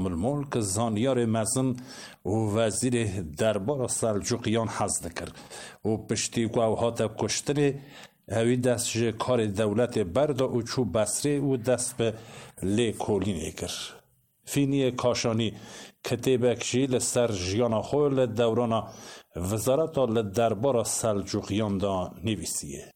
نظام الملک زانیار مزن و وزیر دربار سلجوقیان حزد کرد و پشتی که او هاته کشتن اوی دست کار دولت بردا و چو بسره و دست به لی کولینه کرد. فینی کاشانی کتیبکشی لسر جیانا خوی لدوران وزارت لدربار سلجوقیان دا نویسیه.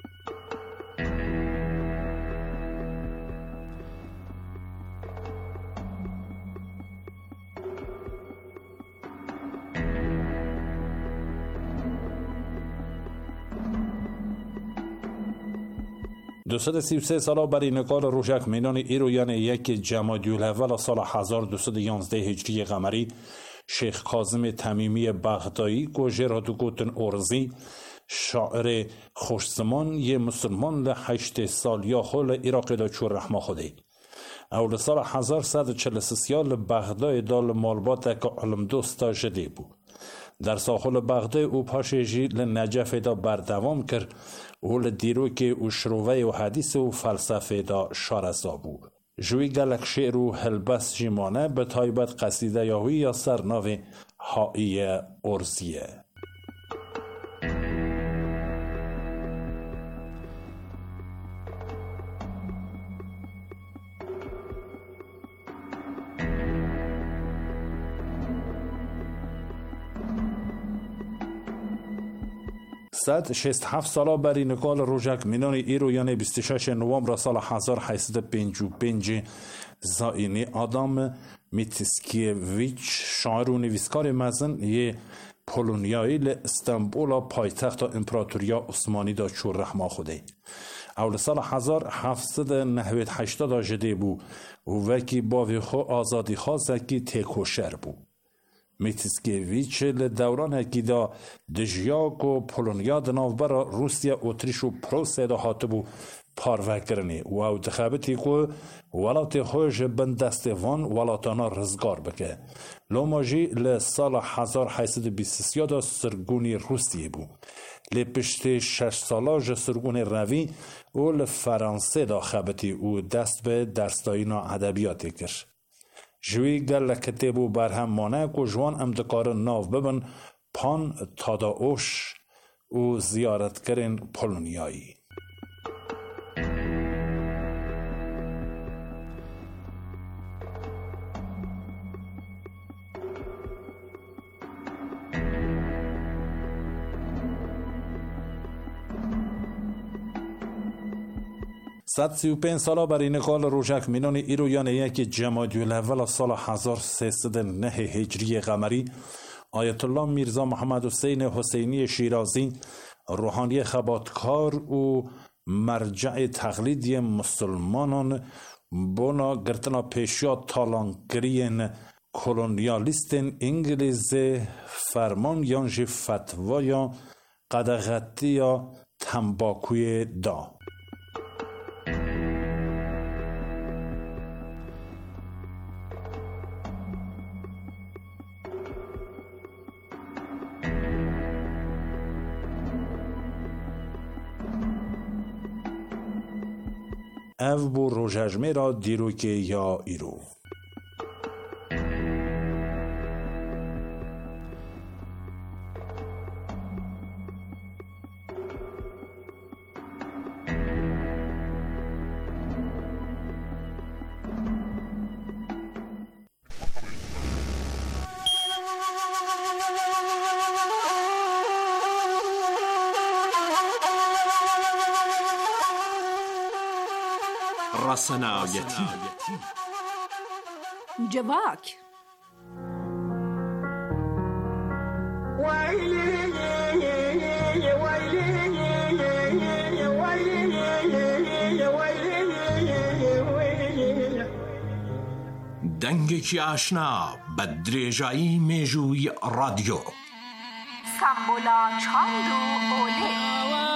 233 سالا بر اینکال روشک مینان ایرویان یک جمادی الاول سال 1211 هجری قمری شیخ کاظم تمیمی بغدایی گوژر دوگوتن ارزی شاعر خوشزمان یه مسلمان ل 8 سال یا خول عراق دا چور رحمه خوده اول سال 1143 بغدای دال مالبات که علم دوستا جده بود. در ساحل بغداد او پاشیجی لنجف دا بردوام کرد و لدیرو که او شروعه و حدیث و فلسفه دا شارزا بود. جوی گلک شعر و هلبس جیمانه به تایبت قصیده یاوی یا سرناو هایی ارزیه. صد 67 سالا بر اینکال روژک مینان ایرویان 26 نوامبر سال 1855 زاینی آدام میتسکیویچ شاعر و نویسکار مزن یه پولونیایی لاستانبول پایتخت امپراتوریا عثمانی دا چور رحمه خوده اول سال 1780 جده بو و وکی باوی خو آزادی خوازکی تکوشر بو. میتسکیویچ لدوران اکیدا دژیاک و پولونیا دناوبر روسیا اتریش و پروسیا دا هاتبو پاروکرنی و او دخابتی که ولات خوش بندستوان ولاتانا رزگار بکه لوماجی لسال 1823 دا سرگونی روسیه بو لپشت 6 سالاج سرگون روی و لفرانسه دا خابتی و دست به درستایینا ادبیاتی کرد. جوی گل کتاب و برهم مانه که جوان امدکار ناو ببن پان تاداوش و زیارت کرن پولونیایی. صد 35 سالا بر اینکال روژک مینان ایرویان یک جمادی الاول سال 1309 هجری قمری آیت الله میرزا محمد حسین حسینی شیرازی روحانی خباتکار و مرجع تقلیدی مسلمانان بنا گرتنا پیشیا تالانگرین کولونیالیستن انگلیز فرمان یانج فتوا یا قدغتی یا تنباکوی دا او بو روژجمه را دیرو که یا ایرو رسنایتی جواک دنگێکی ئاشنا بە درێژایی مێژووی رادیۆ سمبولا چاند و ئۆلێ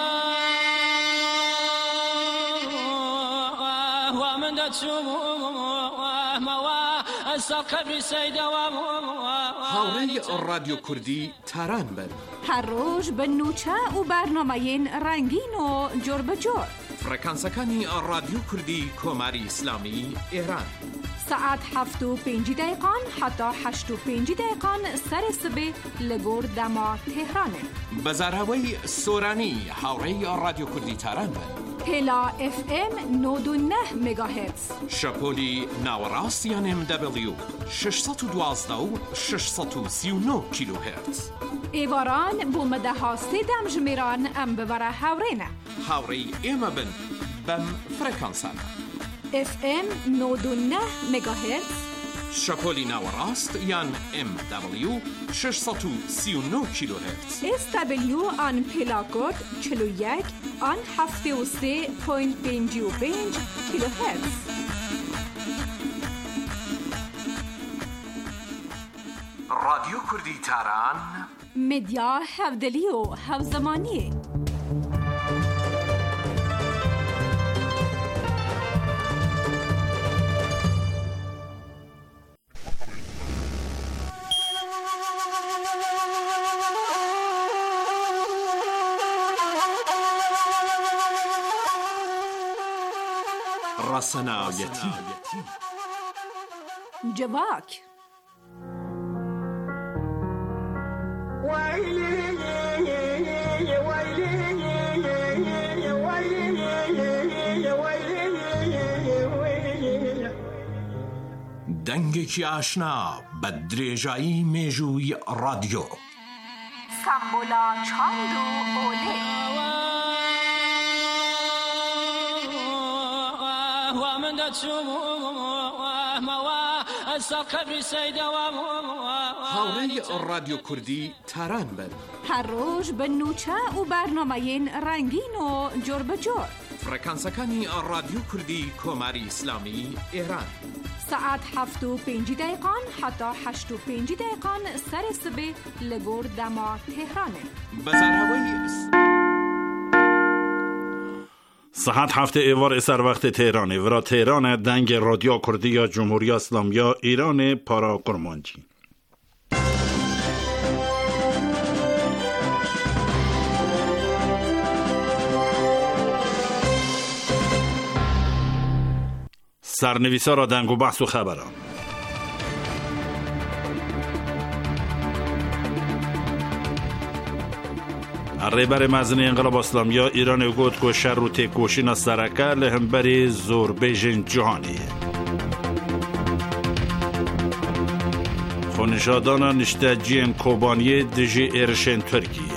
هاوڕێی رادیۆ کوردی تاران بن هەر ڕۆژ بە نوچە و بەرنامەیەن ڕەنگین و جۆر بە جۆر فڕێکانسەکانی رادیۆ کوردی کۆماری ئیسلامی ئێران ساعت 7:05 حتی 8:05 سر صبح لگور دما تهرانه. بزرهوی سورانی حوری رادیو کردی تران بند. پلا اف ام 99 مگاهرتز. شپولی ناوراستیان MW 612 و 639 کیلوهرتز. ایواران بومده ها سیدم جمیران ام ببره حورینه. حوری اما بن بم فرکانسان. FM 99 مگاهرتز. شپولی ناوراست یان MW 639 کیلوهرتز. SW آن پلاکود 41 آن 73.55 کیلوهرتز. رادیو کردی تران مدیا هفدلی و هفزمانی. رسنایتی جواک دنگێکی ئاشنا بە درێژایی مێژووی رادیۆ. سمبولا چاند و اوله. هاوڕێی رادیۆ کوردی تاران بن. هر روز به نوچه و برنامه‌ین رنگین و جور به جور. فرکانسەکانی رادیۆ کوردی کۆماری ئیسلامی ئێران. ساعت 7:05 حتی 8:05 سر صبح لگور دما تهرانه. بەزارهەوەی ساعت 7 ایوار سر وقت تهرانه ورا تهران دنگ رادیو کردی یا جمهوری اسلامی یا ایران پارا کرمانجی. سرنویسا را دنگ و بحث و خبران. رهبر مزنی انقلاب اسلامی ایران گفت که شر و تکوشی سرکه لهمبری زور بیژن جهانی. خونشادان نشتجین کوبانی دژی ارشن ترکیه.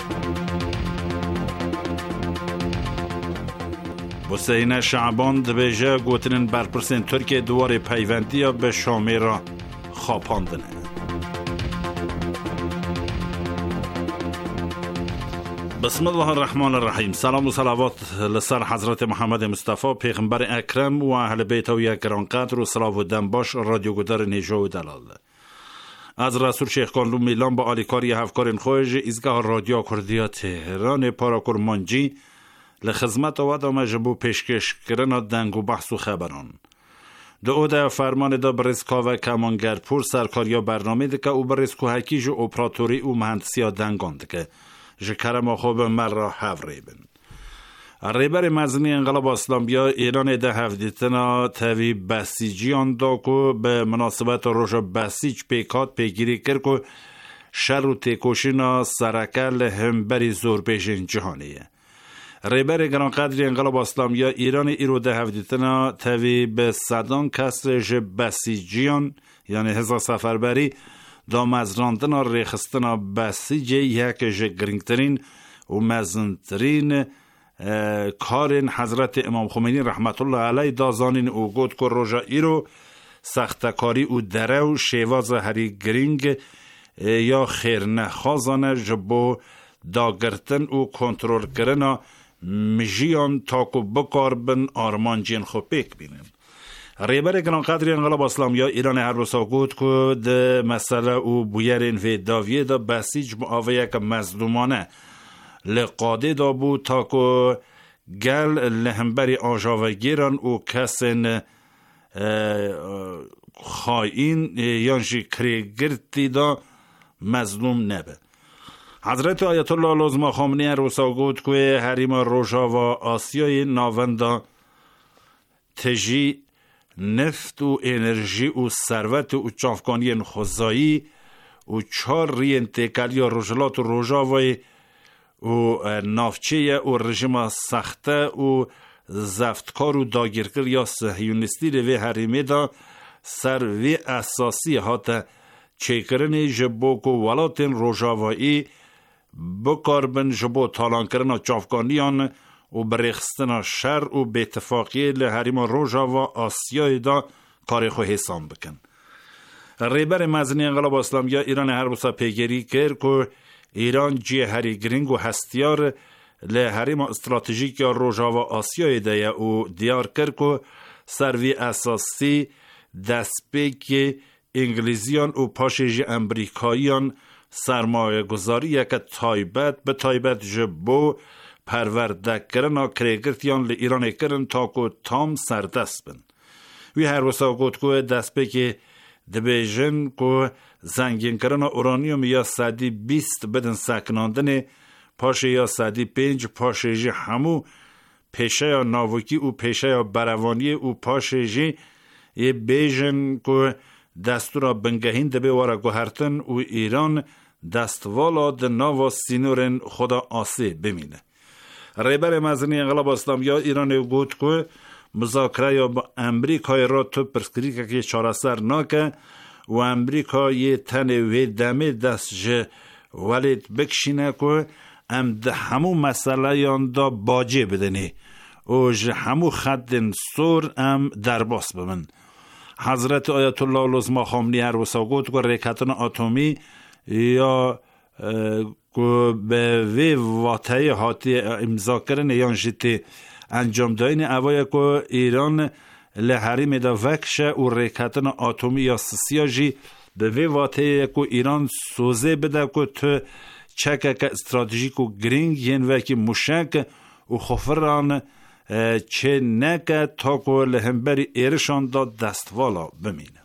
حسین شعبان دبیجه گوتنن برپرسن ترکیه دوار پیوندی به شامی را خواپاندنه. بسم الله الرحمن الرحیم. سلام و صلوات لسر حضرت محمد مصطفی پیغمبر اکرم و اهل بیت و یک گرانقدر و صلاح و دنباش رادیو گدار نیجا و دلال. از رسول شیخ کانلو میلان با آلیکاری هفکارین خوش ایزگاه رادیو کردیا تهران پارا کرمانجی لخدمت و دام جبو پیشکش کردن دنگ و بحث و خبران. دو ده فرمان دا برسکا و کمانگرپور سرکاریا برنامه دکه و برسکو حکیج و اپراتوری و مهندسی دنگان دکه جکرم خوب مرا حوری بن. رهبر مزنی انقلاب اسلامی ایران ده هفدیتنا تاوی بسیجیان دا که به مناسبت روش بسیج پیکات پیگیری کرد که شر و تکوشینا سرکل همبری زور بیژن جهانیه. رهبر گرانقدری انقلاب اسلامی ایران ایرو ده هفدیتنا تاوی به صدان کسر بسیجیان یعنی هزار سفربری دا مزراندنا ریخستنا بسیج یک گرینگترین و مزنترین کارین حضرت امام خمینی رحمت الله علیه دازانین او گود که روژا ایرو سختکاری او دره و شیواز هری گرینگ یا خیر نخوازانه جبو داگرتن و کنترول کرنا مجیان تاکو بکار بن آرمان جین خو پیک بینن. رهبر گرانقدری انقلاب اسلامی ایران هر روز گفت که ده مسئله او بویرین و داویه دا بسیج معاویه که مظلومانه لقاده دا بود تا که گل لهمبری آجاوه گیران او کسین خائین یانجی کریگرتی دا مظلوم نبه. حضرت آیت الله العظمی خامنه‌ای هر روز گفت که حریم روژا و آسیای ناوندا تجی نفت و انرژی و ثروت و چافکانی خوزایی و 4 رینتکالی روجلات و روژاوی و نافچه و رژیم سخته و زفتکار و داگیرکر یا صهیونیستی روی حریمه دا سر وی اساسی هاته چیکرن جبو که ولاتن روژاوایی بکاربن جبو تالان کرن چافکانیان و برخستن شر و بیتفاقی لحریم روژاوا آسیای دا کاری خو حسام بکن. ریبر مزنی انقلاب اسلامی ایران هر بسا پیگیری کرد که ایران جیهری گرینگ و هستیار لحریم استراتژیک یا روژاوا آسیای دایه و دیار کرد که سروی اساسی دستپیک انگلیزیان و پاشیج امریکاییان سرمایه گذاری یک تایبت به تایبت جبو پرورده کرن و کریگرتیان لی ایران کرن تا که تام سردست بن. وی هر وسا گوت که دست بکی دبیجن که زنگین کرن اورانیوم یا سادی 20 بدن سکناندن پاشه یا سادی 5 پاشه جی همو پیشه یا ناوکی و پیشه یا بروانی و پاشه جی یه بیجن که دستورا بنگهین دبی وارا گوهرتن و ایران دستوالا د ناوا سینورن خدا آسی بمینه. ریبر مزنی انقلاب اسلامی ایران گوت که مذاکره یا با امریکای را تو پرسکری که چاره سر ناکه و امریکا یه تن وی دمه دست جه ولید بکشینه که ام ده همو مسئله یان دا باجه بدنی و جه همو خدن سور ام درباس بمن. حضرت آیت الله العظما خامنه‌ای هر وسا گوت که ریکتان اتمی یا به وی واطعی هاتی امضا کردن یا جیتی انجام داین اوای که ایران لحریم دا وکشه و ریکتن اتمی یا سیاجی به وی واطعی که ایران سوزه بده که تو چکه استراتژیک و گرینگ ین وکی مشک و خفران چه نکه تا که لهمبری ایرشان دا دستوالا بمینه.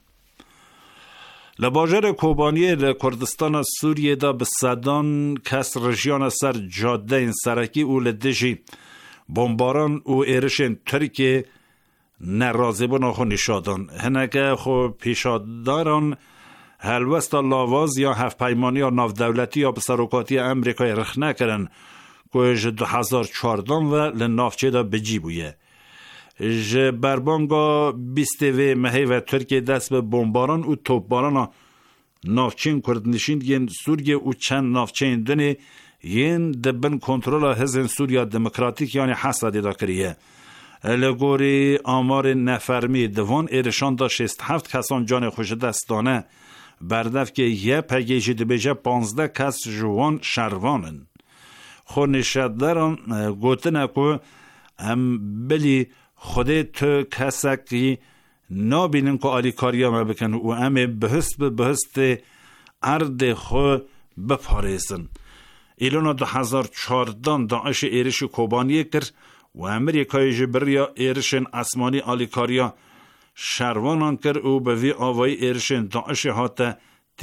لباجر کوبانی لکردستان سوریه دا به صدان کس رژیان سر جاده این سرکی و لدجی بمباران و ایرشن ترکیه نرازبون آخو نشادان هنگه خو پیشاداران هلوستا لاواز یا هفت پیمانی یا ناف دولتی یا بسروکاتی امریکای رخ نکرن که اج 2014 و لنافچه دا بجی بویه. اج بربانگا 20 و مهی و ترکیه دست به بمباران و توپباران نافچین کردنشین ین سوریه و چند نافچین دنی ین دبن کنترول حزب سوریا دموکراتیک یعنی حسد دا کریه. لگوری آمار نفرمی دوان ایرشان دا 67 کسان جان خوش دستانه بردف که یه پگیجی دبیجه 15 کس جوان شروانن. خونشداران گوتنه که هم بلی خودی تو کسکی نابینن که آلیکاریا ما بکن و همه بهست ارد خو بپاریزن. ایلونا 2014 داعش ایرش کوبانی کرد و امریکای جبریا ایرشن اسمانی آلیکاریا شروانان کرد و به وی آوای ایرشن داعش هاته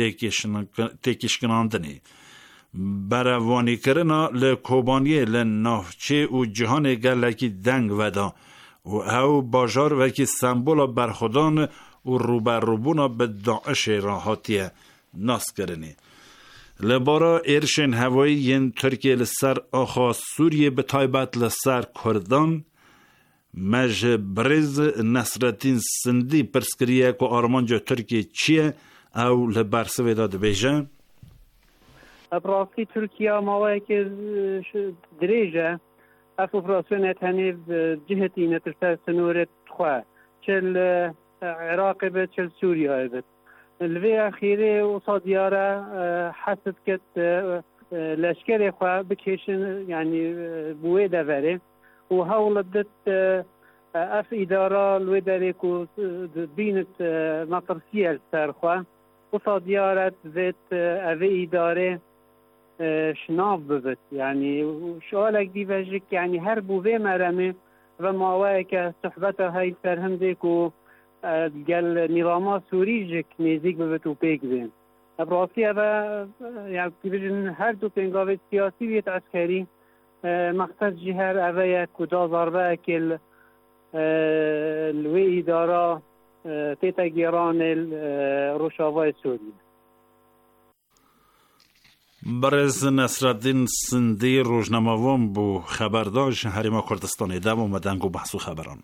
تکیشکناندنی. بروانی کرنا لکوبانی لنافچه و جهان گلکی دنگ ودا و او باجار وکی سمبولا برخودان و روبروبونا به داعش راحتی ناس کرنی. لبارا ایرشن هوایی ین ترکیه لسر آخا سوریه به تایبت لسر کردان مج برز نصرالدین سندی پرسکریه که آرمانجا ترکیه چیه او لبرسوی داده بیجه؟ براستی ترکیه ماوه که دریجه اف اپراسیون تنیف جهتی نترسه سنورت خواه چل عراق بید چل سوریه بید الوی اخیره و صادیاره حسد کت لشکر خواه بکشن یعنی بوی دوره و هولدت اف اداره الوی داره که بینت مطرسیه سر خواه و صادیارت زید اوی اداره شناف ببت يعني شوالك دي بجك يعني هربوا في مرمي ومواك صحبتها هاي فرهم ديكو قال نظام سوري جك نزيك ببت وبيك بين براسي هذا يعني بيجن هر دو بينقاوي سياسي ويت عسكري مقصد جهر اويك ودا ضربه كل الوي اداره تیتا گیران روشاوای سوریه. برز نصرالدین سندی روزنامه‌وان بو خبرداش هریما کردستان دم اومدن و بحث و خبران.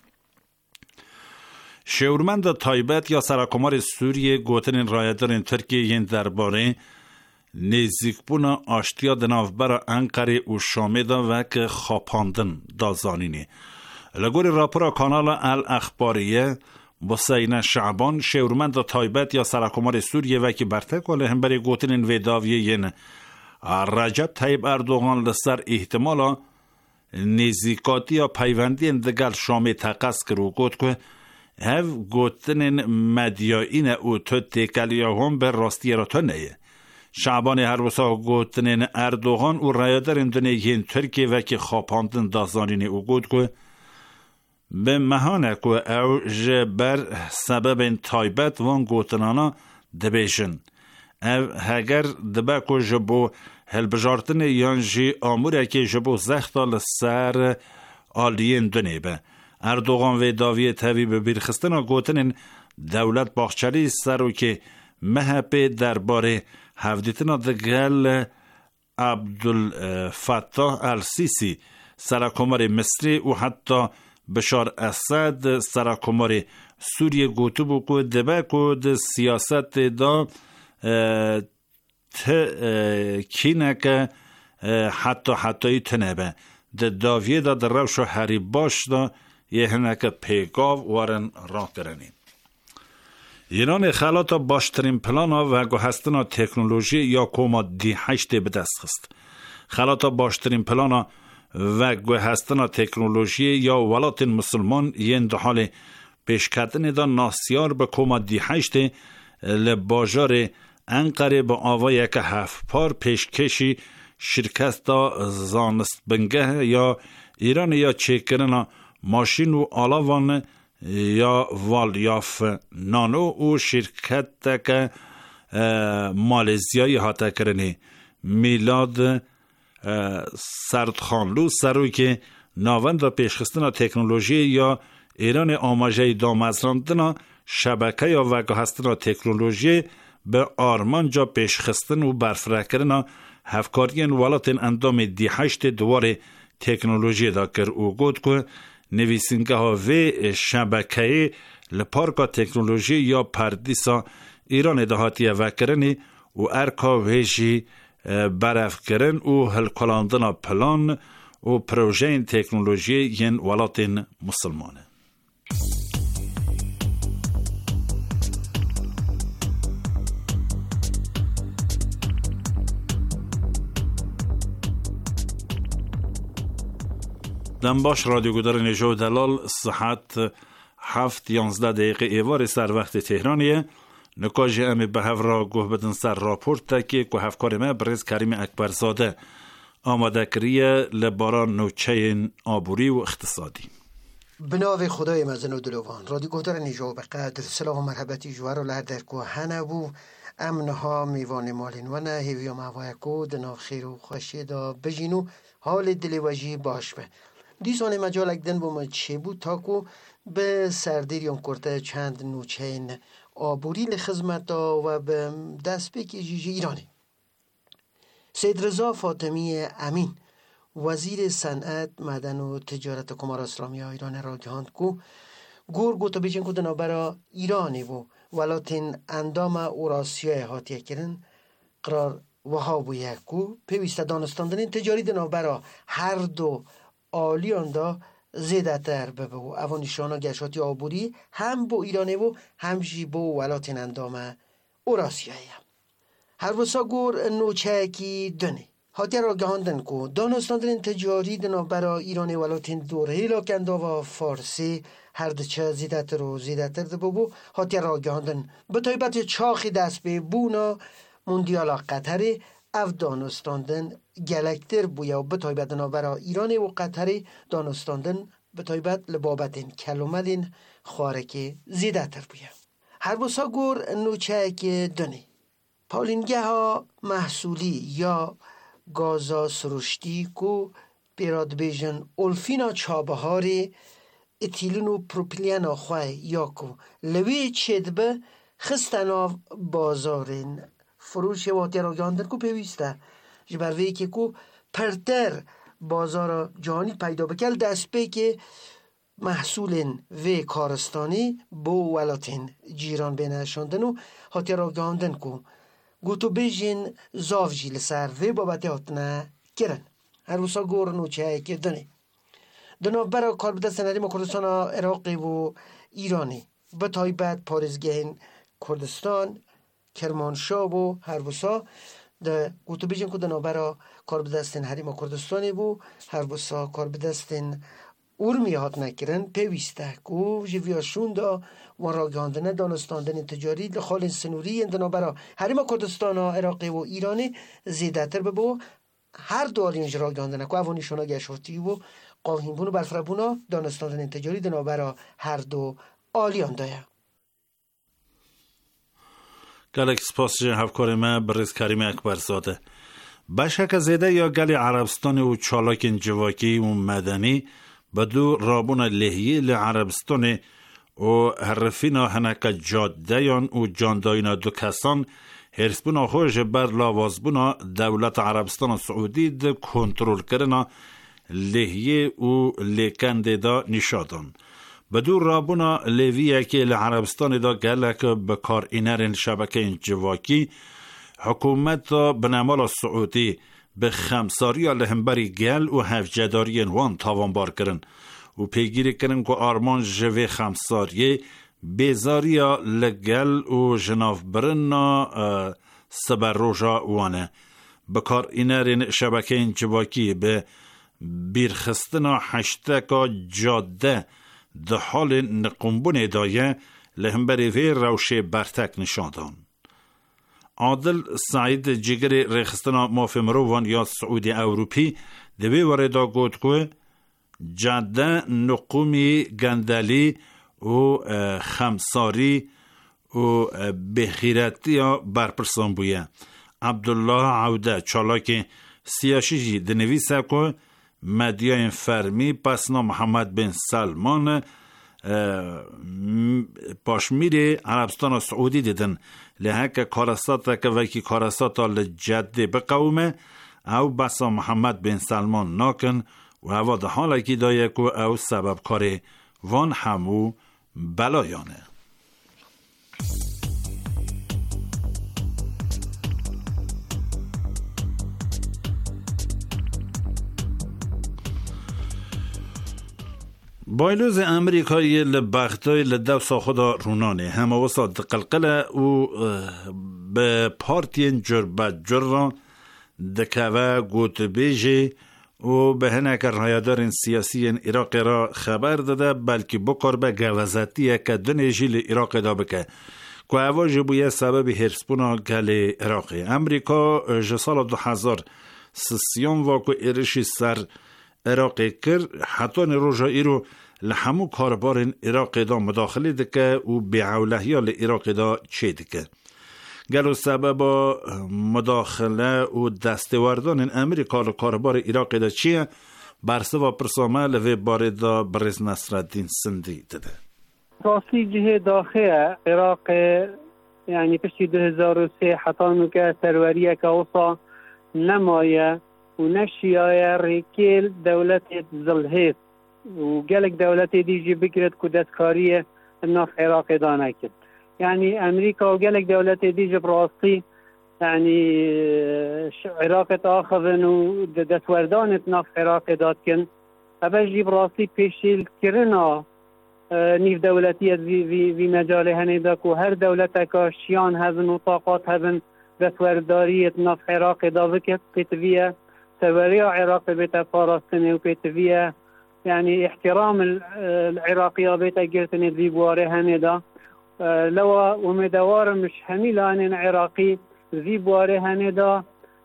شورمند تایبت یا سرکمار سوریه گوتن رایدارن ترکیه ین درباره نزیکبونا آشتیا دنافبر انقره و شامه دا وک خاپاندن دا زانینی. لگوری راپورا کانال الاخباریه بسین شعبان شورمند تایبت یا سرکمار سوریه وکی برتک ولی هم بری گوتن ویداویه ین رجب طیب اردوغان لسر احتمالا نزیکاتی یا پیوندی اندگل شامه تقص کرو گوت که هف گوتن مدیاین او تو تکلی هم به راستی را تو نیه. شعبان هر وسا گوتن اردوغان او رایدار اندونه ین ترکیه وکی خاپاندن دازانین او گوت که به مهانه که او جبر سبب تایبت وان گوتنانا دبیشن. او هگر دبا که جبو هلبجارتن یانجی آموره که جبو زختال سر آلین دونه به. اردوغان و داوی تاوی به بیرخستنا گوتنین دولت باخچری سرو که مهپه درباره هفدیتنا دگل عبدالفتاح السیسی سرکمار مصری و حتی بشار اسد سرکمار سوریه گوتو بو که دبه که سیاست دا کینه که حتی تنبه داویه دا در روش و هری باش دا یه هنک پیگاو وارن راه کرنی. ایران خلاتا باشترین پلانا و گوهستنا تکنولوژی یا کوما دی-8 به دست خست. خلاتا باشترین پلانا و گوهستنا تکنولوژی یا ولایت مسلمان ین در حال پیش کردن دا ناسیار به کوما دی-8 لباجار انقره با آوای که 7 پار پیشکشی شرکت دا زانست بنگه یا ایران یا چکرنا ماشین و آلاوان یا والیاف نانو و شرکت که مالزیایی حتا کرنی میلاد سردخانلو سروی که ناوند پیشخستنا تکنولوژی یا ایران آماجه دامزراندنا شبکه یا وگاهستنا تکنولوژی به آرمان جا پیشخستن و برفرکرنا هفکارین ولایت اندام دی-8 دوار تکنولوژی دا کر او گود که نویسنگه ها و شبکه لپارکا تکنولوژی یا پردیسا ایران دهاتیه وکرنی و ارکا ویجی برف کرن و هلکلاندنا پلان و پروژه تکنولوژی ین ولایت مسلمانه. دنباش رادیو گودار نجو دلال ساعت 7:11 ایوار سر وقت تهرانیه. نکاج امی به هفرا گوه بدن سر راپورت تکی که هفکار ما برز کریم اکبرزاده آماده کریه لباران نوچه آبوری و اقتصادی. بناو خدای مزن و دلوان رادیو گودار نجو به قدر سلام و مرحبتی جوار و لردر که هنه بو امنها میوان مالین و نه هیویا موایکو دناو خیر و خوشی دا بجینو حال دلوجی باش به. دیسان مجال اکدن با ما چه بود تاکو به سردیریان کرده چند نوچین آبوری لخدمت دا و به دست بکی جیجی ایرانی. سید رضا فاطمی امین وزیر صنعت معدن و تجارت کمار اسلامی ایران را گهاند کو گور گوتا بیچن کو دنا برا ایرانی و ولاتین اندام اوراسیای هاتیه کرن قرار وها بو یکو پیوسته دانستاندن تجاری دنا برا هر دو آلیان دا زیده تر ببه و اوانیشانا گشاتی آبوری هم با ایرانه و همجی با ولاتین اندام اوراسیایی هر وسا گور نوچه کی دنه هاتی را گهاندن کو دانستاندن تجاری دنا برا ایران ولاتین دوره لاکندا و فارسی هر دچه زیده تر و زیده تر دبو هاتی را گهاندن به طایبت چاخی دست به بونا موندیالا قطره اف دانستاندن گلکتر بویا و به طایبت برا ایران و قطره دانستاندن به طایبت لبابتین کلومدین خوارک زیده تر بویا هر بسا گور نوچه که دنه پالینگه ها محصولی یا گازا سرشتی کو پیراد بیجن الفینا چابهاری اتیلین و پروپیلین آخواه یاکو لوی چید به خستناف بازارین فروش واتی را گاندن کو پیوسته جبروی که کو پرتر بازار جهانی پیدا بکل دست به که محصول و کارستانی بو ولاتین جیران بینشاندن و هاتی را گاندن کو گوتو بیجین زاف جیل سر و بابتی هاتنه کرن هر وسا گورن و چه کردنه دنو برای کار بدستن حریم کردستان عراقی و ایرانی به تایبت پارزگهین کردستان کرمانشاه و هر وسا ده گوتو بیجین که دنو برای کار بدستن حریم کردستانی بو هر وسا کار بدستن اورمی هات نکرن پیوسته کو جویاشون دا و راگاندن دانستاندن تجاری لخال سنوری اندنا برا حریم کردستان عراقی و ایرانی زیده تر ببو هر دواری اینج راگاندن کو اوانیشونا گشورتی و قاهیم بونو برفربونا دانستاندن تجاری دنا برا هر دو آلیان دایا گلک سپاس هفکار ما برز کریم اکبر زاده بشک زیده یا گلی عربستان و چالاک جواکی و مدنی بدو رابون لحیه لعربستان و حرفینا هنک جادهیان و جانداینا دو کسان هرسبونا خوش بر لاوازبونا دولت عربستان سعودی ده کنترول کرنا لحیه و لیکنده دا نشادان بدو رابونا لیویه که لعربستان دا گلک بکار اینرین شبکه جواکی حکومت دا بنامال سعودی به خمساری لهمبری گل و هفجداری وان تاوانبار کرن و پیگیری کرن که آرمان جوه خمساری بیزاری لگل و جناف برنا سبر روژا وانه بکار اینرین شبکه جواکی به بیرخستنا هشتکا جاده ده حال نقنبون دایه لهمبری وی روشه برتک نشاندان عادل سعید جگر ریخستنا مافی مروان یا سعودی اوروپی دوی وردا گوت که جاده نقومی گندلی و خمساری و بخیرتی برپرسان بویه عبدالله عوده چالاک سیاشی دنویسه که مدیای فرمی پسنا محمد بن سلمان پاشمیر عربستان سعودی دیدن لحک کارستات که وکی کارستات لجده بقومه او بسا محمد بن سلمان ناکن و هوا ده حالا که دایه که او سبب کاره وان همو بلایانه بایلوز امریکایی لبختای لدو ساخدا رونانه همه وسط قلقله و به پارتین جربت جران دکوه گوت بیجی و به هنک رایدارین سیاسی عراق را خبر داده بلکه بکار به گوزتیه که دنیجی لعراق دا بکه که اواج بویه سبب هرسپونا گل عراقی امریکا جسال 2030 واکو ایرشی سر عراقی کر حتی روژایی رو لحمو کاربارین عراق دا مداخله دکه و بیعولهی لعراق دا چه دکه گلو سبب مداخله و دستوردان امریکا لکاربار عراق دا چیه برسه و پرسامه لوی بارده برز نصرالدین سندی دده راستی جهه داخل عراق یعنی پشتی 2003 حتانو که سروریه که اوصا نمایه و نشیایه ریکیل دولت زلهیت و گلک دولت دیجی بگرد که دستکاری ناف عراق دانه کد یعنی امریکا و گلک دولت دیجی براستی یعنی عراق تاخذن و دستوردان ناف عراق داد کن ابجی براستی پیشیل کرنا نیف دولتی وی مجال هنیده که هر دولت که شیان هزن و طاقات هزن دستورداری ناف عراق دا وکت پیتویه سواري عراق بيتا فارستني وبيتفيا يعني احترام العراقية بيتا جرتني ذي بواري هندا لو ومدوار مش هميلان عراقي ذي بواري هندا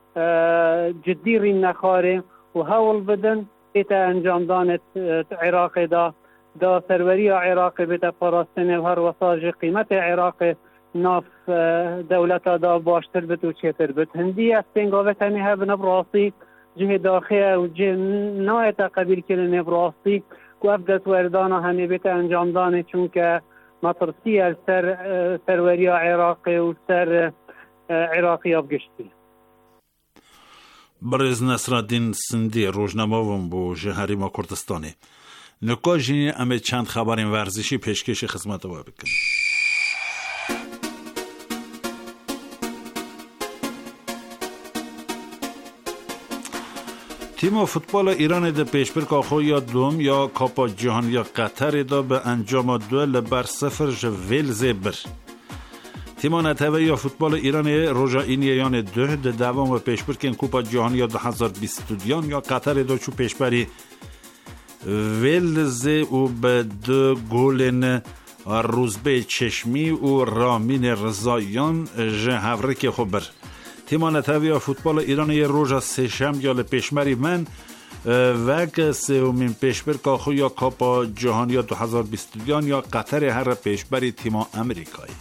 جدير النخاري وهول بدن بيتا انجام دانت عراقي دا سروري عراقي بيتا فارستني وهر وصاج قيمة عراقي ناف دولتا دا باشتر بت وشيتر بت هندية استنقاذتني هذا نبراسي جهه داخل و جهه نایت قبیل کردن براستی گفت دستوردان همه بیت انجام دانه، چون که مطرسی از سروری عراقی و سر عراقی آبگشتی. برز نصرالدین سندی روزنامه‌وام بو جهری ما کردستانی نکاجی امه چند خبرین ورزشی پیشکش خدمت او بکنیم. تیم فوتبال ایران در پیشبرک آخو یا دوم یا کاپا جهان یا قطر دا به انجام 2-0 ویلز بر. تیم نتوه یا فوتبال ایران روژا اینیان 2 در دوام پیشبرک کوپا جهان یا 2022 یا قطر دا چو پیشبری ویلز او به 2 گولن روزبه چشمی و رامین رضاییان جهورک خوبر. تیم نتوی فوتبال ایران یه روژا سه‌شنبه یا پیشمری من وک سومین پیشبرک آخو یا کاپا جهان یا 2022 یا قطر هر پیشبری تیم امریکایی.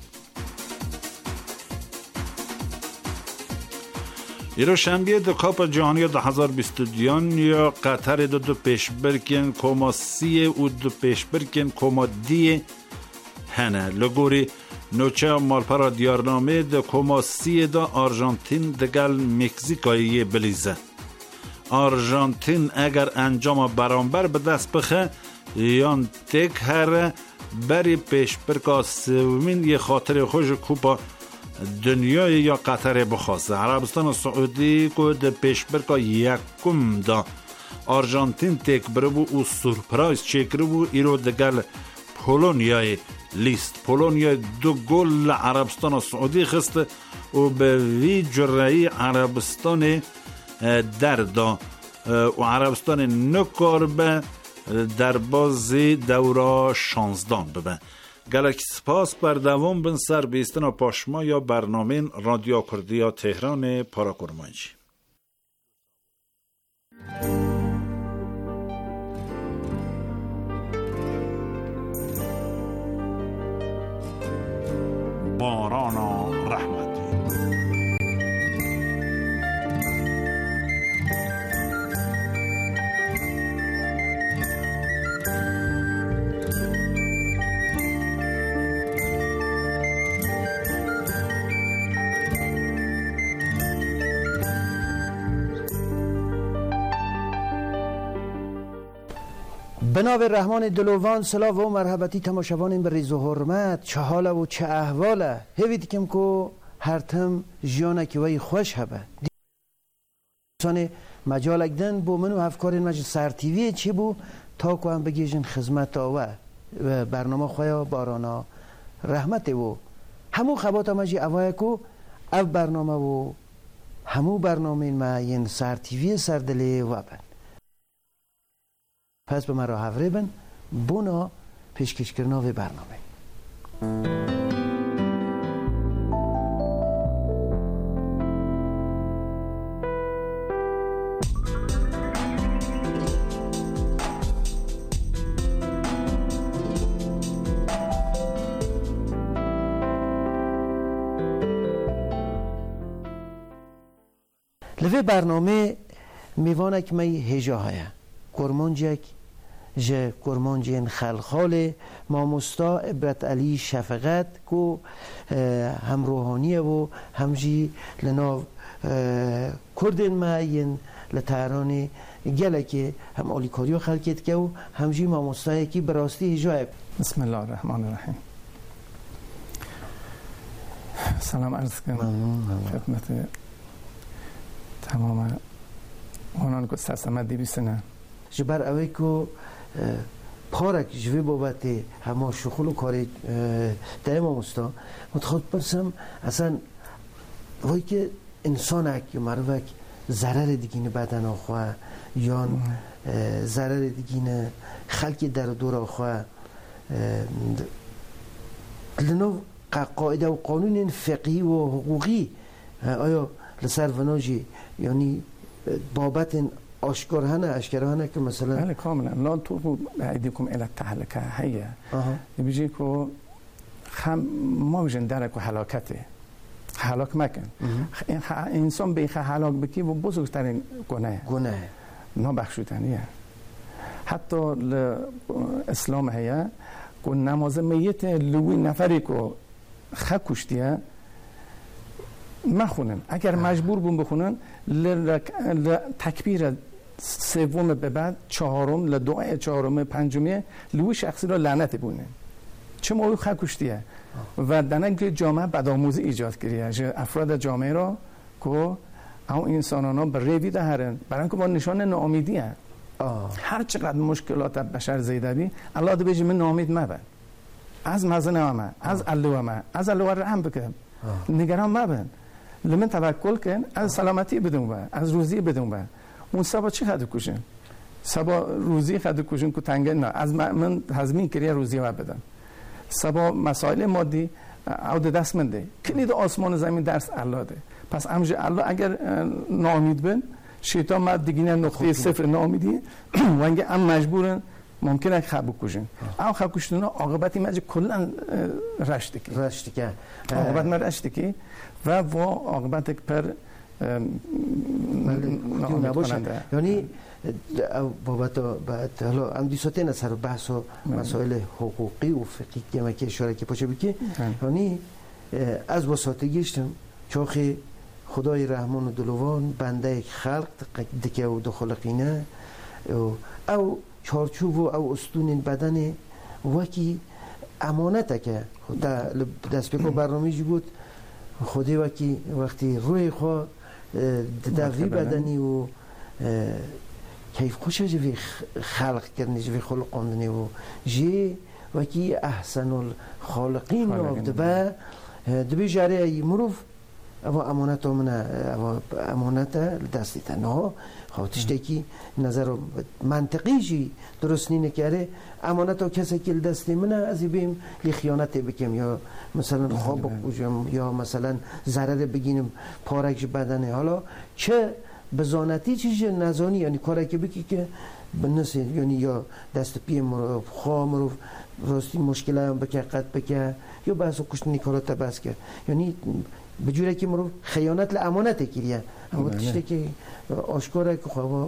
ایرو شنبه دو کاپا جهان یا 2022 یا قطر دو پیشبرکن کما سی و دو پیشبرکن کما دی هنه لگوری نوچه مالپارا دیارنامه ده کماسی دا آرژانتین دگل مکزیکایی بلیزه. آرژانتین اگر انجام برانبر به دست بخه یان تک هر بری پیش برکا سومین یه خاطر خوش کوپا دنیای یا قطر بخواسته. عربستان سعودی که ده پیش برکا یکم دا آرژانتین تک بربو و سورپرایز چکر بو ایرو دگل پولونیای لیست. پولونیا 2 گل عربستان سعودی خست و به وی جرعی عربستان دردا و عربستان نکار به در بازی دورا 16 ببه. گلک سپاس بر دوام بن سر بیستن پاشما یا برنامه رادیو کردیا تهران پاراکورمانجی. باران رحمتی بناب رحمان دلوان سلاو و مرحبتی تماشاوان به ریز و حرمت چه حاله و چه احواله هیوید کم که هر تم جیانه که وی خوش هبه دیسان مجال اگدن بو منو افکارین مجل سر تیویه چی بو تا که هم بگیجن خدمت آوه برنامه خواه بارانا رحمت و همو خبات مجی اوه که او برنامه و همو برنامه ما ین سر تیویه سردلی و بن پس به من را حوره بن بونا پیشکش کرنا و برنامه لوی برنامه میوانک می هجا هیا کرمانجک جه کرمانجین خلخال ماموستا عبرت علی شفقت کو هم روحانیه و هم جی لناو کردین ما این لطهران گله که هم آلیکاریو خلقیت که و هم جی ماموستایی که براستی هجایب. بسم الله الرحمن الرحیم. سلام عرض کنم خدمت تمام اونان که سرسمت دیبیسنه جبر اوی که پارک جوی بابت همه شغل و کاری در ماموستا متخواد پرسم اصلا وای که انسان که مروک ضرر دیگین بدن آخواه یا ضرر دیگین خلقی در دور آخواه لنو قاعده و قانون فقهی و حقوقی آیا لسر وناجی یعنی بابت آشکار هنه که مثلا بله کاملا لا تلقوا بأيديكم الى التهلكه هي بيجي کو ما بجن درک و هلاکته هلاک مکن انسان به هلاک بکی و بزرگترین گناه نابخشودنیه حتی اسلام هیا که نماز میت لوی نفری که خک کشتیه مخونن، اگر مجبور بون بخونن تکبیر سوم به بعد چهارم لدعای چهارم پنجمی لوی شخصی را لعنت بونه چه موضوع خک کشتیه و دنگ جامعه بدآموزی ایجاد کردیه افراد جامعه را که او انسانانا به روی دهرن برای اینکه با نشان ناامیدی هست هر چقدر مشکلات بشر زیده بی الله ده بیجی من ناامید مبن از مزن همه از اللوه رحم بکن نگران مبن لمن توکل کن از سلامتی بدون با از روزی بدون با اون سبا چی خد کشن سبا روزی خد کشن که تنگه نه از من هزمین کریه روزی و بدن سبا مسائل مادی او ده دست من ده کلید آسمان زمین درس الله ده پس امجه الله اگر ناامید بن شیطان ما دیگه نقطه صفر ناامیدی و اینکه ام مجبورن ممکنه خب کشن او خب کشتن عاقبتی ماجه کلا رشتکی عاقبت ما رشتکی و عاقبت پر نباشه. یعنی بابت بعد حالا هم دیساتین از سر بحث و مسائل حقوقی و فقهی که ما که اشاره که پاشه بکی یعنی از وساتگیشتم چاخی خدای رحمان و دلوان بنده خلق دکه و دخلقینه او چارچوب و او استون بدن وکی امانته که دست بکو برنامه‌ای بود خودی وقتی روی خود دوی بدنی و کیف خوشه جوی خلق کردنی جوی خلق کردنی و جی وکی احسن الخالقین نافده دبی جاره ای مروف اما امانت منه امانت دستی تنها خاطرش کی نظر منطقی جی درست نینه کاره امانت کسی که دستی منه از بیم یه خیانت بکم یا مثلا خواب بکوجم یا مثلا ضرر بگینم پارک بدنه حالا چه بزانتی چیز نزانی یعنی کاری که بکی که بنسه یعنی یا دست پی مروف خواه مروف راستی مشکل هم بکه قد بکه یا بحث و کشتنی کارات بس که یعنی بجوره که مروف خیانت لامانت کریه اما تشته که آشکاره که خواه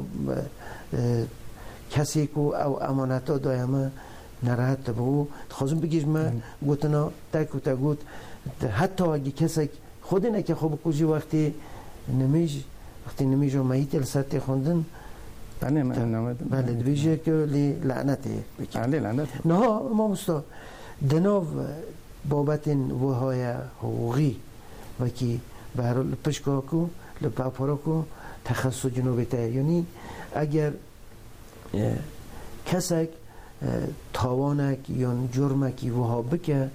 کسی که او امانت ها دایمه نراحت بو خوازم بگیش من گوتنا تک و تا گوت حتی اگه کسی خود نه که خواب کجی وقتی نمیج و مهیت السطح خوندن بله دویجه که لعنته بله لعنت نه ما مستا دناو بابت وهای حقوقی و که برای پشکاکو لپاپاراکو تخصص جنوبیته یعنی اگر کسک تاوانک یا جرمکی وها بکه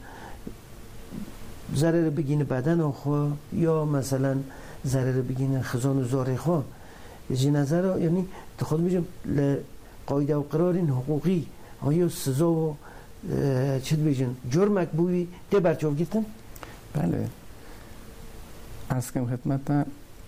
ضرر بگینه بدن آخوا یا مثلا ضرر بگینه خزان و زاره خوا یه نظر یعنی خود میجم قاعده و قرارین حقوقی آیا سزا و چه بیجن جرمک بوی ده برچاو گیتن؟ بله از کم خدمت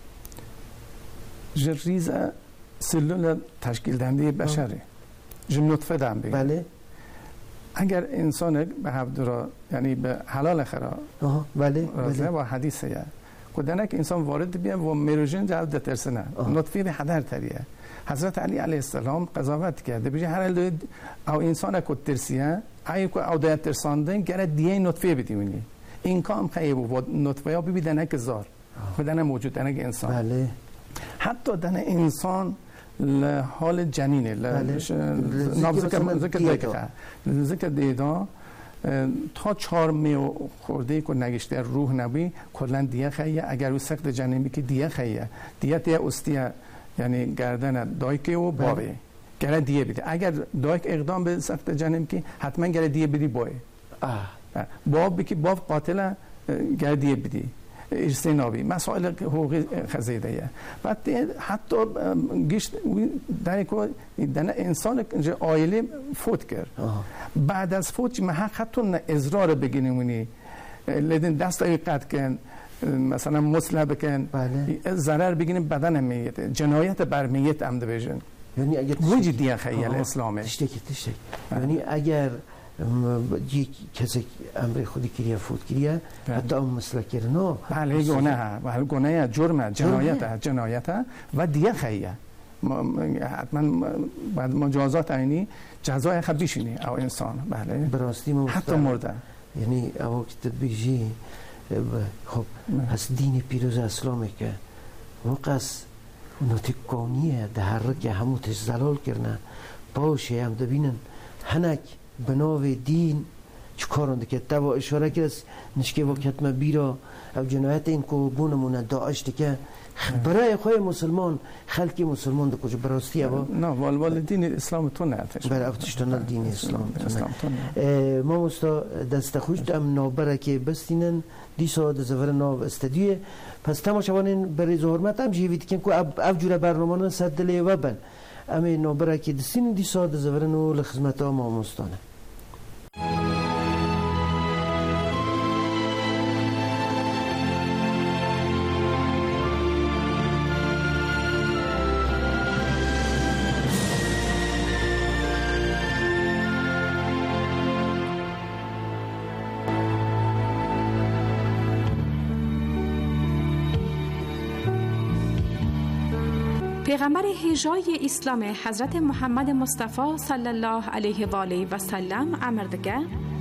ریز سلول تشکیل دنده بشره نطفه دم بگیم بله اگر انسان به حبدورا یعنی به حلال خرا بله و حدیثه که دنک انسان وارد بیان و میروژن جواب دترسنه نطفه به حدر تریه حضرت علی علیه السلام قضاوت کرده بجه هر او انسان که ترسیه ای که او دایت ترساندن گره دیه نطفه بدیونی این کام خیلی بود نطفه ها ببی دنک زار بدن موجود دنک انسان بله حتی دن انسان لحال جنینه ذکر دیدا تا 4 میو خورده که نگشته روح نبی کلن دیه خیه اگر او سخت جنینی که دیه خیه دیه تیه استیه یعنی گردن دایکه و باوه گره دیه بیده اگر دایک اقدام به سخت جنین که حتما گره دیه بیدی بایه باب بکی باب قاتل گره دیه بیدی ارسی نابی مسائل حقوقی خزیده ایه بعد حتی گشت در انسان آیله فوت کرد بعد از فوت محق حتی ازرار بگینیمونی لیدن دست ای قد کن مثلا مسلح بکن ضرر بگینیم بدن میت جنایت بر میت عمد بیشن یعنی اگر وجه دیگه خیال اسلامه تشتکی یعنی اگر کسی امر خودی کریه فوت کریه حتی هم مسئله کرنه بله گناه جرمه جنایت و دیگه خیه حتما بعد مجازات عینی جزای خب بشینی او انسان بله براستی حتی مرده یعنی او که بیجی خب از دین پیروز اسلامی که موقعس نوتیکانیه ده هر که همو تزلال کرنه باشه هم دبینن هنک بناو دین چه کارونده که تبا اشاره کرد نشکه وقت ما بیرا او جنایت این که بونمونه داعش که برای خواه مسلمان خلقی مسلمان ده کجا براستی او نه والوال دین اسلام تو نه برای افتشتانه دین اسلام ما مستا دست خوش ام نابره که بستینن دیسا ده زفر ناو استدیوه پس تماشاوانین برای زهرمت هم جیوید که او جوره برنامه صد دلیه وبن امی نابره که دستین دیسا ده زفر نو لخدمت ها ما مستانه پیغمبر هجای اسلام حضرت محمد مصطفی صلی الله علیه و آله و سلم امر دکه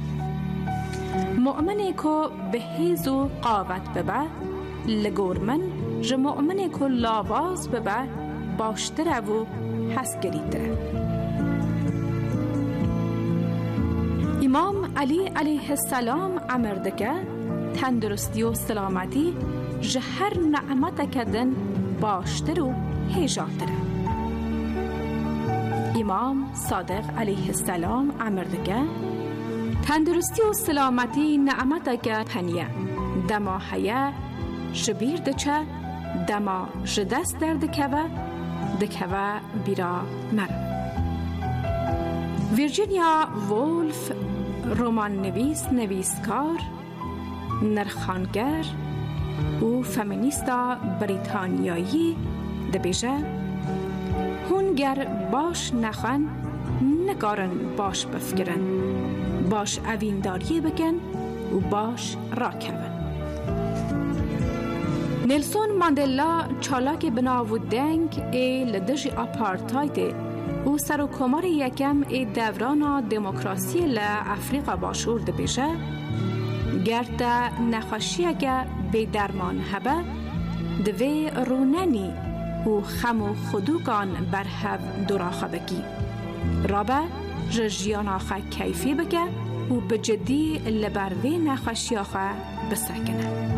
مؤمنی که به هیزو قاوت ببه لگورمن ج مؤمنی که لاواز ببه باشتره و حسگریدره. امام علی علیه السلام امر دکه تندرستی و سلامتی جهر نعمت کدن باشتر و هیجاتره. امام صادق علیه السلام امر دکه تندرستی و سلامتی نعمت که پنیه دما حیه شبیر دچه دما جدست در دکوه دکوه بیرا مره. ویرجینیا وولف رمان نویسکار نرخانگر و فمینیستا بریتانیایی دبیجه هونگر باش نخوان نکارن باش بفکرن باش اوینداری بکن و باش راکون. نیلسون ماندلا چالاک بناو دنگ ای لدژ آپارتاید او سر و کمار یکم ای دوران دموکراسی لافریقا باشور دبیجه گرد نخوشیه که به درمان هبه دوی روننی و خم و خدوگان برهب دراخه بکی رابه جیان آخه کیفی بکه و بجدی لبروی نخوشی آخه بسکنه.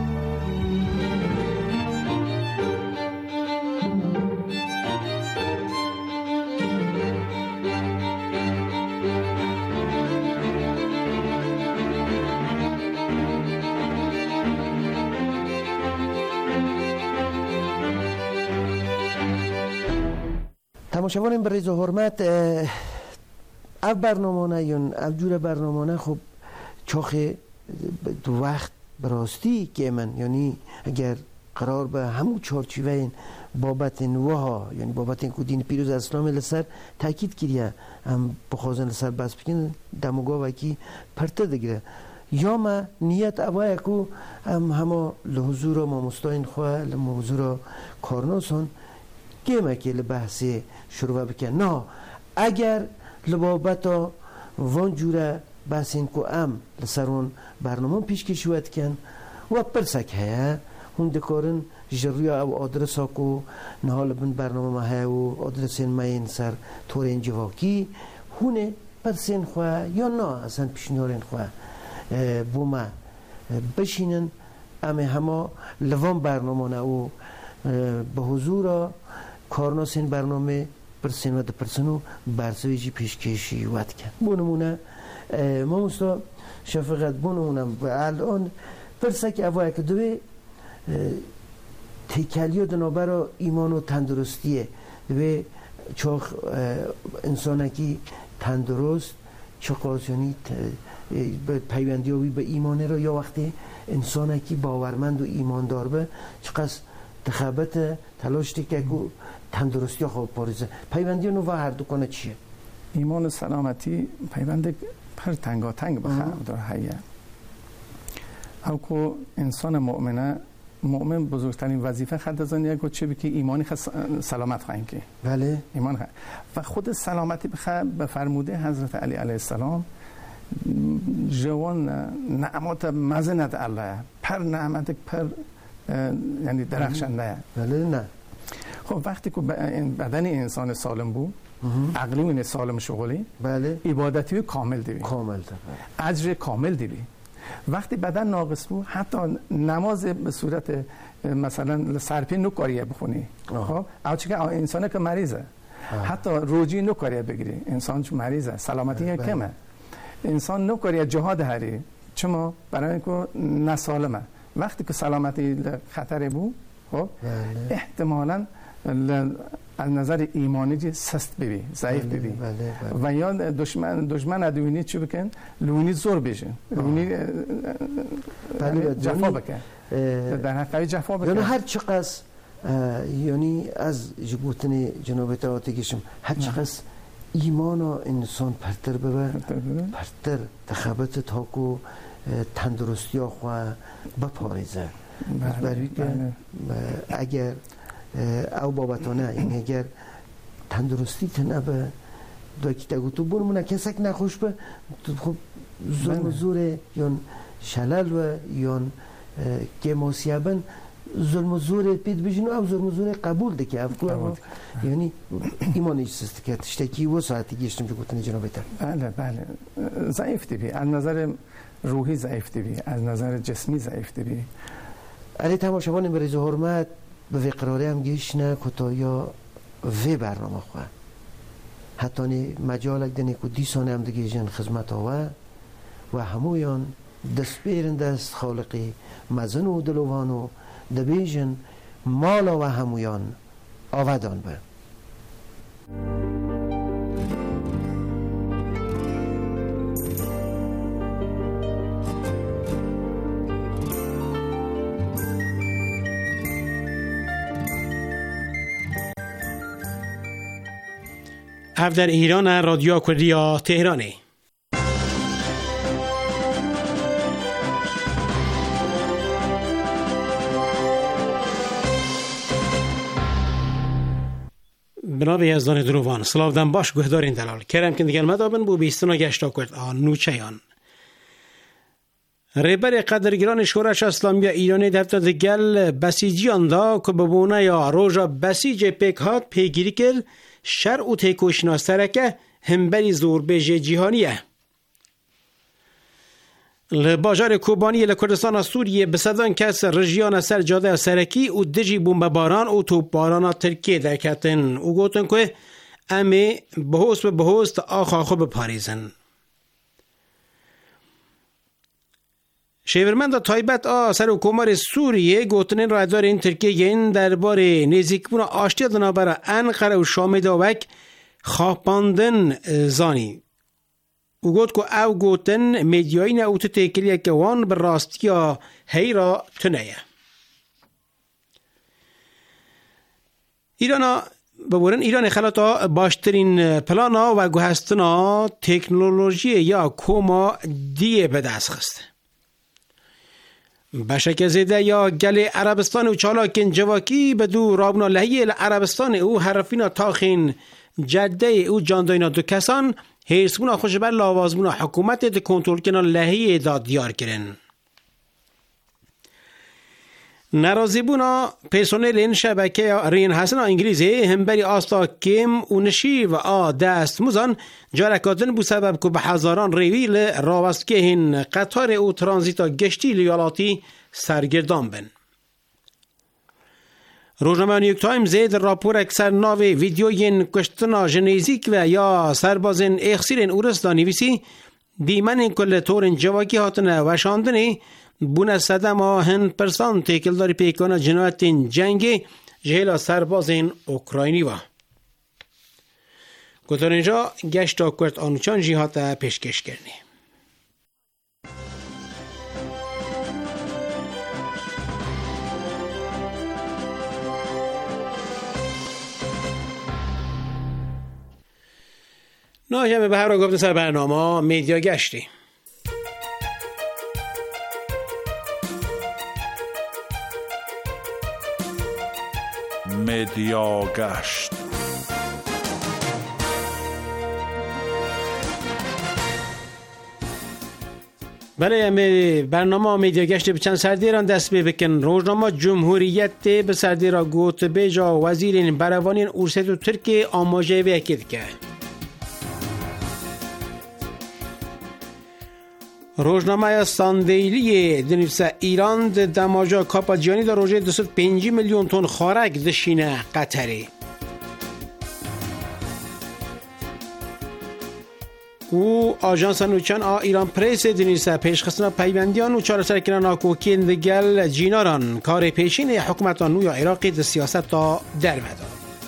تماشاوانیم برای حرمت او برنامه یا او جور برنامه خب چاخه دو وقت براستی که من یعنی اگر قرار به همون چارچوبه این بابت نوها یعنی بابت این که دین پیروز اسلام لسر تاکید کریه هم بخوازن لسر بس بکن دموگاه وکی پرته دگیره یا ما نیت اوه اکو همه لحضور ما مستاین خواه لحضور کارناسون گیمه که لبحث شروع بکن نه اگر لبابتا وان جوره بحث این که لسرون برنامه پیش کشوید کن و پرسک هیا هون دکارن جروی او آدرس ها که نهال بند برنامه ما هیا و آدرس این ما این سر طور این جواکی هونه پرسین خواه یا نه اصلا پیشنیارین خواه بوما بشینن همه لوان برنامه نو به حضور کارناس این برنامه پرسین و پرسنو برسویجی پیشکشی ود کن بونمونه ما مستا شفقت بونمونم و الان پرسک اوه که دوی تکلی و دنابر ایمان و تندرستیه دوی چاخ انسانکی تندرست چقاسیانی پیوندیاوی به ایمانه را یا وقتی انسانکی باورمند و ایماندار به چقدر تخبت تلاشتی که تندرستی خواب پاریزه پیوندی نو و هر دو کنه چیه؟ ایمان و سلامتی پیوند پر تنگا تنگ بخواه در حیه او که انسان مؤمنه مؤمن بزرگترین وظیفه خد از آن یک چه بی که ایمانی سلامت خواهیم که بله ایمان خواهیم و خود سلامتی به فرموده حضرت علی علیه السلام جوان نعمت مزنت الله پر نعمت پر یعنی درخشنده. بله نه خب وقتی که بدن انسان سالم بود عقلی سالم شغلی بله عبادتی کامل دیوی کامل اجر کامل دیوی. وقتی بدن ناقص بود حتی نماز به صورت مثلا سرپی نکاریه بخونی خب او چه که انسانه که مریضه حتی روجی نکاریه بگیری انسان چون مریضه سلامتی کمه انسان نکاریه جهاد هری چما برای اینکه نسالمه وقتی که سلامتی خطر بود خب احتمالاً از نظر ایمانی سست ببی ضعیف ببی و یا دشمن ادوینی چی بکن لونی زور بشه لونی جفا بکن در حقیقت جفا بکن یعنی هر چقدر یعنی از جبوتن جناب تعالیشم هر چقدر ایمان و انسان پرتر ببر پرتر تخبط تاکو تندرستی خواه بپاریزه برای که اگر او بابتانه این اگر تندرستی تنه به دوکی تگو تو برمونه کسک نخوش به خب ظلم و زور یا شلل و یا که ماسیابن ظلم و زور پید بجن او ظلم و زور قبول ده که افکار یعنی ایمانش سست که تشتکی و ساعتی گیشتم که گوتنی جنابیتر بله ضعیف دیبی از نظر روحی ضعیف دیبی از نظر جسمی ضعیف دیبی. علی تماشاوان بریز حرمت به قراره هم گیش نه کتا یا وی برنامه خواه حتی مجالک دنی که دیسانه هم دیگه جن خدمت آوه و همویان دست بیرند است خالقی مزن و دلوان و دبیجن مالا و همویان آودان به اف در ایران رادیو کردیا تهرانی. بنابه یزدان دروان سلاو دن باش گهدارین دلال کرم که دیگر مدابن بو بیستنا گشتا کرد نوچیان ریبر قدرگران شورش اسلامی ایرانی دفت دگل بسیجیان دا که ببونه یا روژا بسیج پیکهات پیگیری کرد شرع و تیکوشناس ترکه همبری زور بیجه جیهانیه. لباجار کوبانی لکردستان سوریه بسدان کس رژیان سرجاده سرکی و دجی بمباران و توپ باران ترکیه درکتن و گوتن که امی بهوست به بهوست آخا خوب پاریزن. شیورمند تایبت سر حکومت سوریه گوتنین را دار این ترکیه این درباره نزدیکبون آشتی دنابر انقره و شام داوک خواپاندن زانی او گوت که او گوتن میدیایی نه اوت تکلیه که وان بر راستی ها هی را تنیه ایران خلاطا باشترین پلانا و گوهستنا تکنولوژی یا کوما دیه به دست خسته بشک زیده یا گل عربستان و چالاکن جواکی بدو رابنا لحیه عربستان او حرفینا تاخین جده او جانداینا دو کسان هیرسبونا خوشبر لاوازبونا حکومت ده کنترل کنا لحیه داد دیار کرن. نرازی بونا پیسونل این شبکه رین حسن انگلیزی همبری آستا کم و نشی و دست موزان جارکاتن بو سبب که به هزاران ریویل راوست که هین قطار او ترانزیتا گشتی لیالاتی سرگردان بن. روزنامه نیویورک تایمز زید راپور اکثر ناوی ویدیوین کشتنا جنیزیک و یا سربازین اخسیرین اورستا نویسی دیمن این کل طورین جواکی هاتنه وشاندنی بونه صدم هن پرسان تیکل داری پیکانه جنایتین جنگی جهیلا سربازین اوکراینی و گذار اینجا گشتا کرد آنچان جهات پیشکش کرنی. ناجمه به هر را گفتن سر برنامه میدیا گشتی. مدیا گشت. بله، برنامه میدیا گشت به چند سردی را دست بکن. روزنامه جمهوریت به سردی را گوت بیجا وزیر بروانی ارسیت و ترکی آماجه وکید که روزنامه ساندیلی دنیفسه ایران دماجا کاپاجیانی در روژه 205 میلیون تن خارک دشینه قطری. او آژانس نوچان ایران پریس دنیسه پیشخستنا پیوندیان و چهار سرکران آکوکین دگل جیناران کار پیشین حکومت نوی عراقی ده سیاست تا در مدار.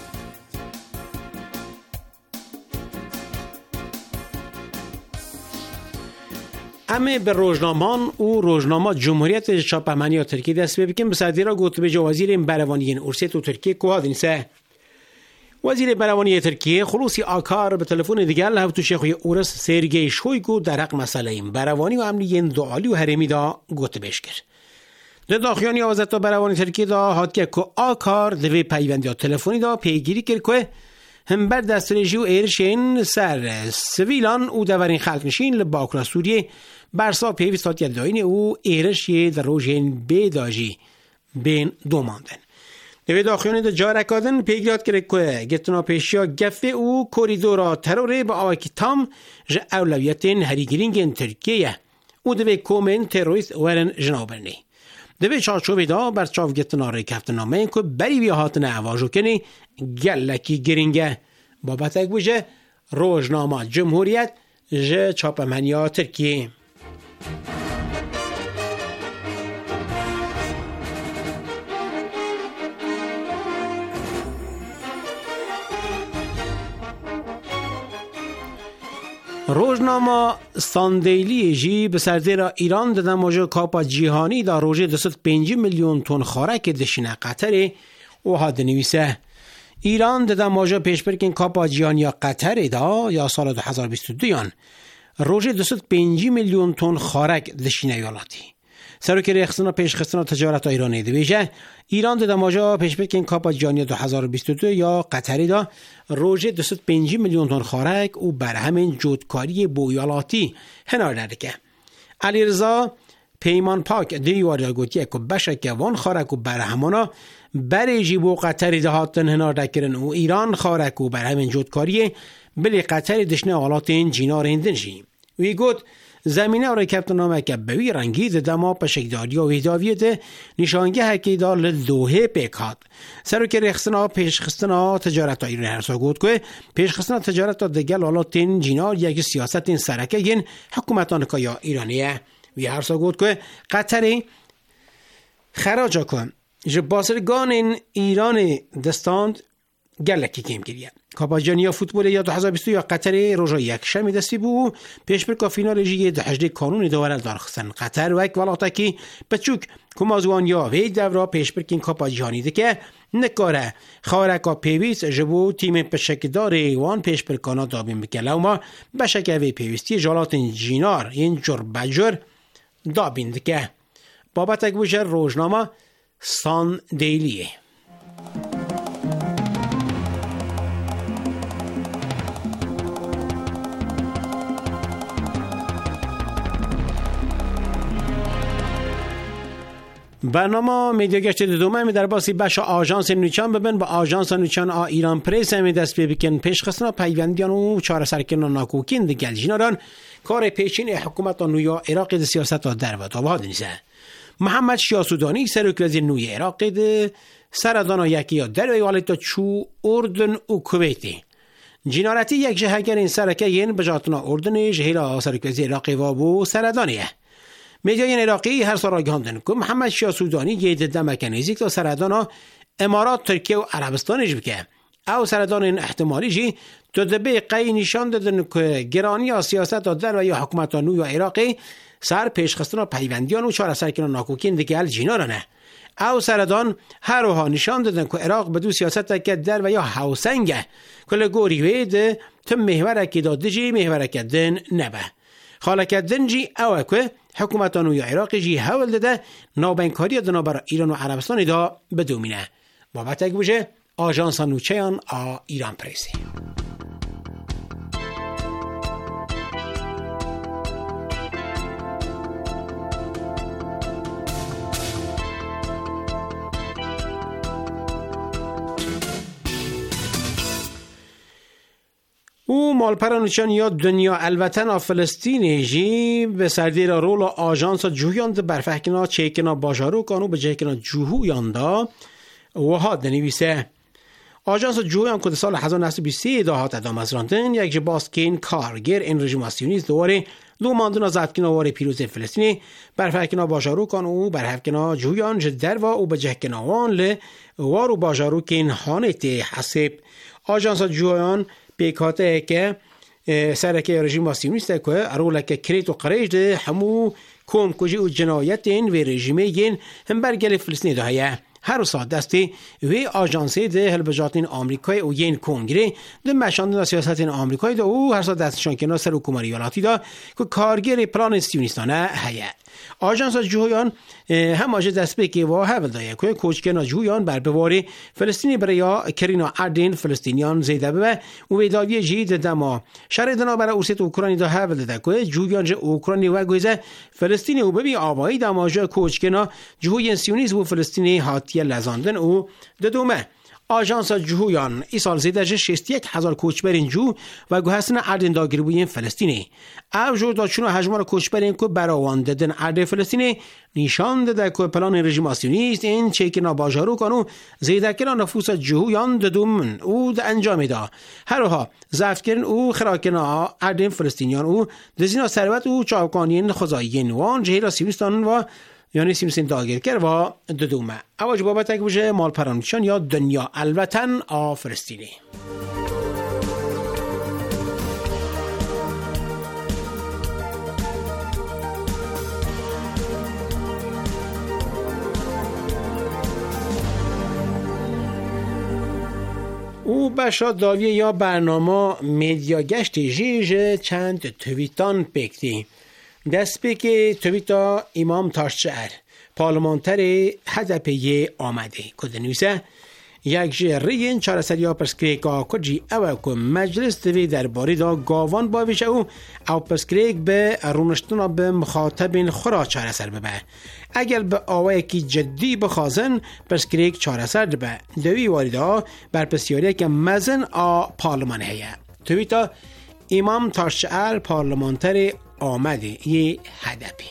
اما به روزنامان او روزنامه جمهوریت چاپمنی ترکیه دست بکن به سردی را گوت به وزیر بروانی ارسیت و ترکیه که دنیسه وزیر بروانی ترکیه خلوصی آکار به تلفن دیگر لحظه شیخوی اورس سرگی شویگو در حق مسئله بروانی و امنی دعالی و حرمی دا گوت بش کرد. در داخیانی وزارت بروانی ترکیه دا هات که آکار دوی پیوندی تلفنی دا پیگیری کرد که هم بر دسترجی و ایرشین سر سویلان او دورین خلق نشین لباکرا سوریه برسا پیوستات یداین او ایرشی در روژین بیداجی بین دو ماندن. دوی داخیانی دا جارکادن پیگیرات کرد که گتنا پیشیا گفه او کوریدورا تروره با آواکی تام جا اولویتین هریگیرینگین ترکیه او دوی کومن تروریست ورن جنابرنی. دوی چارچوبی دا بر چاو گتنا ری کفتنامه این که بری بیهاتن عواجو کنی گلکی گرینگه بابت اک بوجه روزنامه جمهوریت جا چاپمنیا ترکیه. روزنامه ساندیلی جی به سردی را ایران دادن موجه کاپا جیهانی دا روژه 205 میلیون تن خارک دشینه قطر و هاد نویسه ایران دادن موجه پیشبرکن کاپا جیهانی یا قطر دا یا سال 2022 یان روژه 205 میلیون تن خارک دشینه یالاتی سروکر اخصنا پیشخستنا تجارت ایرانی دویجه ایران دادن موجه پیشبرکن کاپا جیهانی 2022 یا قطری دا روژه 205 میلیون تن خارک و بر همین جودکاری بویالاتی هنار ندکه. علیرضا پیمان پاک دیواری گوتیه که بشک وان خارک و بر همانا بری جیبو قطری دهاتن هنار دکرن و ایران خارک و بر همین جودکاری بلی قطری دشنه آلاتین جینار هندنشی. وی گوت زمینه را کپتنامه که بوی رنگی ده دما پشکداری و ویداویت نشانگه هکی دار لدوه پیکات. سرو که رخصنا پیشخستنا تجارت ایران هرسا گود که پیشخستنا تجارت دگل آلاتین جینار یک سیاست سرکه گین حکومتان که یا ایرانیه وی هرسا گود که قطری خراجا کن جباسرگان ایران دستاند گلکی کم گریه. کاپاجانی فوتبال یا 2022 یا قطر روزا یک شمی دستی بو پیش بر فینال جی 18 کانون داور دارخستن قطر و یک ولاتکی بچوک کمازوان یا وی دورا پیش بر کین کاپاجانی دکه نکاره خارکا پیویس جبو تیم پشکدار وان پیش بر کانادا بیم بکلو ما بشکه وی پیوستی جالات جینار این جر بجر دابین دکه بابت اگوشر روزنامه سان دیلیه. برنامه میدیا گشت دومه در باسی بخش آژانس نوچان ببین با آژانس نوچان ایران پریس می دست بکن پیشخستنا پیوندیان و چهار سرکران ناکوکین دگل جیناران کار پیشین حکومت نویا عراق ده سیاست در و تا نیسه. محمد شیاسودانی سرک وزیر نوی عراق ده سردان یکی یا در ایالت چو اردن و کویتی جینارتی یک جهگر این سرکه ین بجاتنا اردن جهیلا سرک وزیر عراق و بو سردانیه. میدیای عراقی هر سال آگاهاندن که محمد شیاسودانی یه دمک نزدیک تا سردان امارات ترکیه و عربستانش بکه او سردان احتمالی جی تو دبی قی نشان دادن که گرانی سیاست در و یا حکومت نو یا عراقی سر پیشخستنا پیوندیان و چهار سرکران ناکوکین دگل جینارانه او سردان هر روها نشان دادن که عراق بدو سیاست که در و یا حوسنگه کل گوری وید تو محورکی داده جی محورک دن نبه خالک دن جی او که حکومتان و عراق جی حول داده نابنکاری دنا برای ایران و عربستان دا بدومینه بابت گوشه آژانس نوچهان ایران پریسی. او مالپرانوچان یا دنیا الوطن آف فلسطین جی به سردی را رول آژانس جویاند برفکنا چیکنا باجارو کانو به جهکنا جوهویاندا وها دنویسه. آژانس جویان که سال 1923 دهات ادام از راندن یک جباست که این کارگر این رژیم سیونیست دواره دو ماندنا زدکنا واره پیروز فلسطینی برفکنا باجارو کانو برفکنا جویان جدر و او به جهکنا وان ل وارو باجارو که این حانت حسب آژانس جویان پیکاته که سرکه رژیم سیونیست که ارولک کریت و قریج ده همو کم کجی و جنایتین و رژیمین هم برگل فلسطینی دهیه. هر سال دستی و آژانسی ده هلبجاتین آمریکای و ین کنگره ده مشاندن سیاستین آمریکای ده او هر سال دستشان کنار سر حکومت ایالتی ده که کارگر پلان سیونیستانه هیه. آژانس جویان هم آژه دست به که و حول دایه که کوچکنا جویان بر بواری فلسطینی برای کرینا عردین فلسطینیان زیده به و ویداوی جید دما شردنا برای اوسیت اوکراینی دا حول ده که جویان جه اوکراینی و گویزه فلسطینی و ببی آبایی دماجه کوچکنا جویان سیونیز و فلسطینی هاتیه لزاندن و ددومه. آژانس جویان ای سال زیده 61,000 کوچبرین جو و گوهستن عردن داگیر بوین فلسطینی. او جو دا چونو حجمار کوچبرین که براوان ددن عرد فلسطینی نشان داده که پلان رژیم سیونیست این چیکنا باجارو کنو زیده کنا نفوس جویان ددومن او دا انجام دا. هرها ضعف کردن او خراکنا عردن فلسطینیان او دزینا ثروت او چاوکانین خزایین وان جهیرا سیونیستان و یعنی سیمسین داگیر کرد و ددومه. اواج بابت اگه بشه مالپرانوچان یا دنیا الوطن فلسطینی. او بشا داویه یا برنامه میدیا گشت جیج چند تویتان پکتی. دست به که تویتا امام تاشچهر پارلمانتر هدپیه آمده که دنویسه یک جریین چارسریا پرسکریکا کجی او که مجلس دوی در باری دا گاوان باویشه او پرسکریک به رونشتنا به مخاطبین خورا چارسر ببه. اگر به آوه کی جدی بخوازن پرسکریک چارسر ببه دوی واریدا بر پسیاری که مزن پارلمان هیه. تویتا امام تاشچهر پارلمانتر آمده یه هدپی.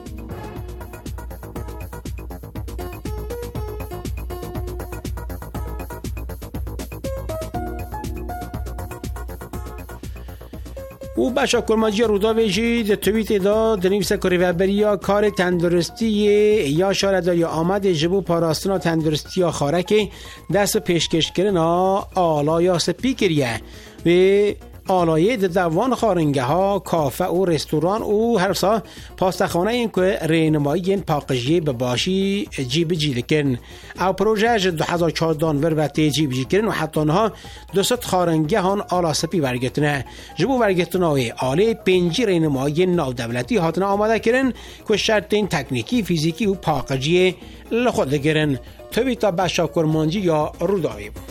او باشا کرمانجی رودا ویجی ده تویت دا دنیویسه کاری وبریا کار تندرستی یا شارده یا آمده جبو پاراستنا تندرستی یا خارکه دست پیشکش کرن آلا یا سپی کریه و آلایه دوان خارنگه ها کافه و رستوران او هر سا پاستخانه این که رینمایی این پاقجیه بباشی جیب جیده کن او پروژه 2014 ور و تیجیب جی کرن و حتی آنها 200 خارنگه هان آلا سپی ورگتنه جبو ورگتنه های آله 5 رینمایی ناو دولتی هاتنه آماده کرن که شرط این تکنیکی فیزیکی و پاقجیه لخود گرن تویتا بشا کرمانجی یا روداوی بود.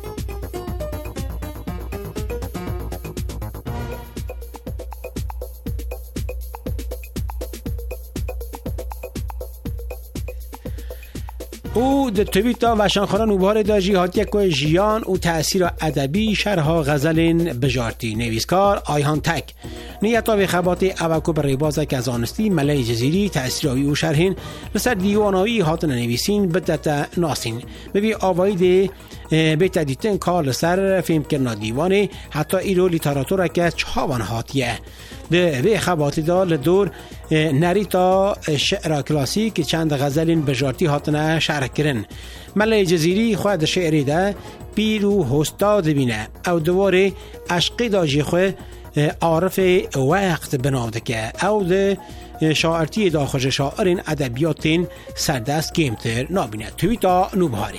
او در تویتا و شانخاران اوبار داجی هاتیه که جیان و تأثیر ادبی شرها غزلین بجارتی نویسکار آیهان تک نیتا و خبات اوکو بر بازه که زانستی ملای جزیری تأثیراوی او شرحین لسر دیواناوی هاتن نویسین بدت ناسین ببی آوائی ده بیت دیتن کار لسر فیلم کرنا دیوانه حتی ایرو لیتراتوره که چهاوان هاتیه ده وی خباتی دا لدور نریتا شعر کلاسیک چند غزلین بجارتی هاتنه شرح کرن ملای جزیری خواهد شعری ده پیرو هستاد بینه او دواره عشقی داجی خواه عارف وقت بناوده که او ده شاعرتی دا خوش شاعرین ادبیاتین سردست کمتر نابینه تویتا نوبهاری.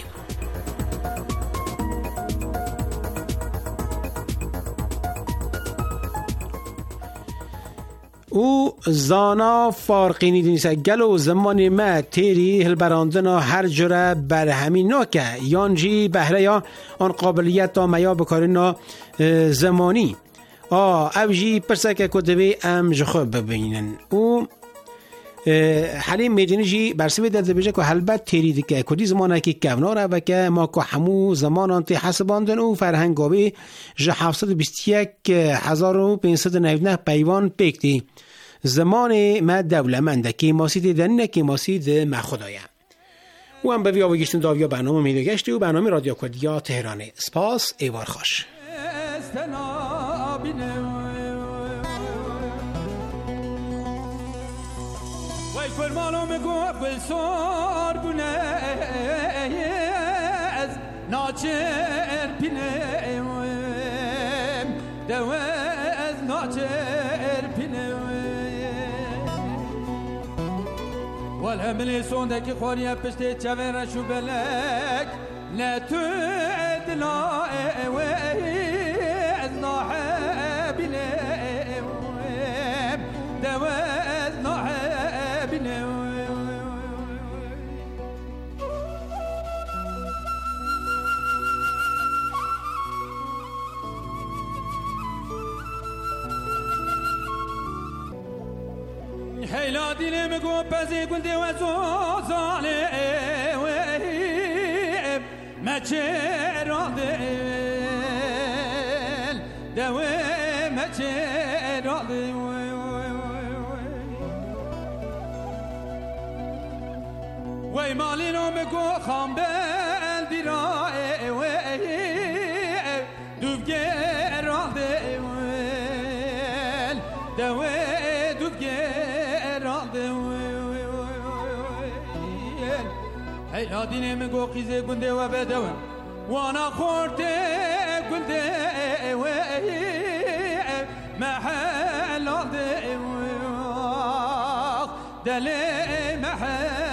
او زانا فارقینی دونیسه گلو زمانی ما تیری هلبراندنا هر جره بر همین ناکه یانجی بهره یا آن قابلیت تا میا بکارنا زمانی اوجی پرسکه کدوی ام جخوب ببینن او حلیم میدونی جی برسوی داده بجه که حلبت تیری دیگه کدی زمانه که کوناره و که ما که همو زمانان تی حسباندن و فرهنگاوی جه 721,599 پیوان پیکتی زمان ما دولمنده که ماسی دیدن که ماسی ده ما خدایم و هم بویا و گشتن داویا برنامه میدو گشتی و برنامه رادیو کردیا تهرانه سپاس ایوار خوش فرمانو میگو بلسار بونه از ناچر پینم دوه از ناچر پینم والهملی سوندکی خوریه پشتی چوه شو بلک نتو ادنا از ناحه بینم دوه از ناحه هیلا دیلم گو پزی گل دیو زوزاله مچرا دل دو مچرا وی مالی رو مگو خام بل دیرای دوبگه را دیل دوه دوبگه را دیل ای آدینه مگو خیزه گنده و بدوه وانا خورده گنده محل دیل دل محل